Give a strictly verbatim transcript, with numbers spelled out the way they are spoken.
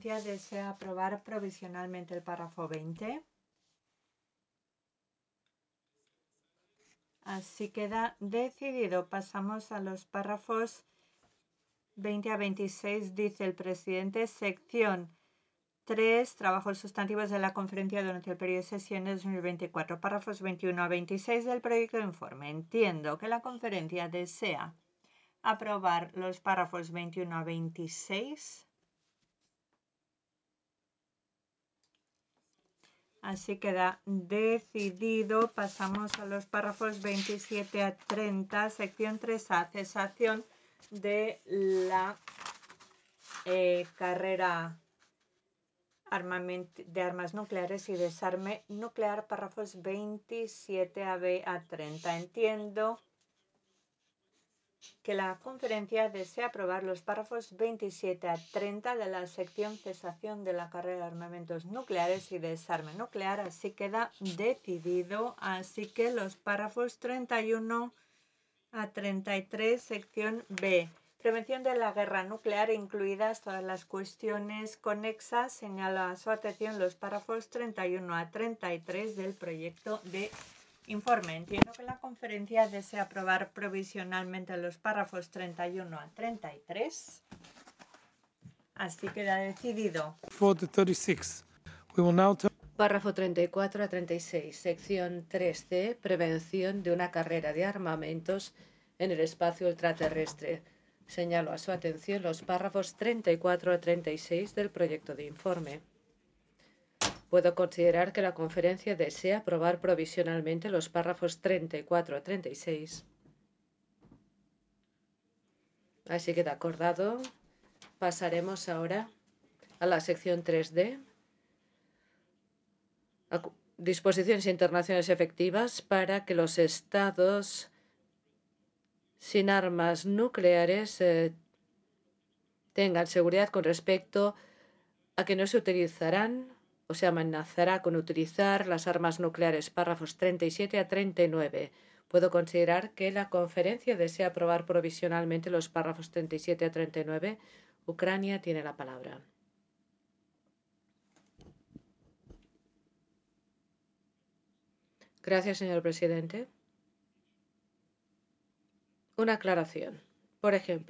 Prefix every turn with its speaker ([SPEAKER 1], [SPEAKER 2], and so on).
[SPEAKER 1] conferencia desea aprobar provisionalmente el párrafo veinte. Así queda decidido. Pasamos a los párrafos veinte a veintiséis. Dice el presidente, sección tres, trabajos sustantivos de la conferencia durante el periodo de sesiones dos mil veinticuatro. Párrafos veintiuno a veintiséis del proyecto de informe. Entiendo que la conferencia desea aprobar los párrafos veintiuno a veintiséis. Así queda decidido. Pasamos a los párrafos veintisiete a treinta, sección tres A, cesación de la eh, carrera de armas nucleares y desarme nuclear, párrafos veintisiete a B a treinta. Entiendo que la conferencia desea aprobar los párrafos veintisiete a treinta de la sección cesación de la carrera de armamentos nucleares y desarme nuclear. Así queda decidido. Así que los párrafos treinta y uno a treinta y tres, sección B, prevención de la guerra nuclear, incluidas todas las cuestiones conexas. Señala a su atención los párrafos treinta y uno a treinta y tres del proyecto de informe. Entiendo que la conferencia desea aprobar provisionalmente los párrafos treinta y uno a treinta y tres. Así queda decidido.
[SPEAKER 2] Párrafo treinta y cuatro a treinta y seis, sección tres C, prevención de una carrera de armamentos en el espacio ultraterrestre. Señalo a su atención los párrafos treinta y cuatro a treinta y seis del proyecto de informe. Puedo considerar que la conferencia desea aprobar provisionalmente los párrafos treinta y cuatro a treinta y seis. Así queda acordado. Pasaremos ahora a la sección tres D. Disposiciones internacionales efectivas para que los estados sin armas nucleares eh, tengan seguridad con respecto a que no se utilizarán o se amenazará con utilizar las armas nucleares. Párrafos treinta y siete a treinta y nueve. Puedo considerar que la conferencia desea aprobar provisionalmente los párrafos treinta y siete a treinta y nueve. Ucrania tiene la palabra. Gracias, señor presidente. Una aclaración. Por ejemplo,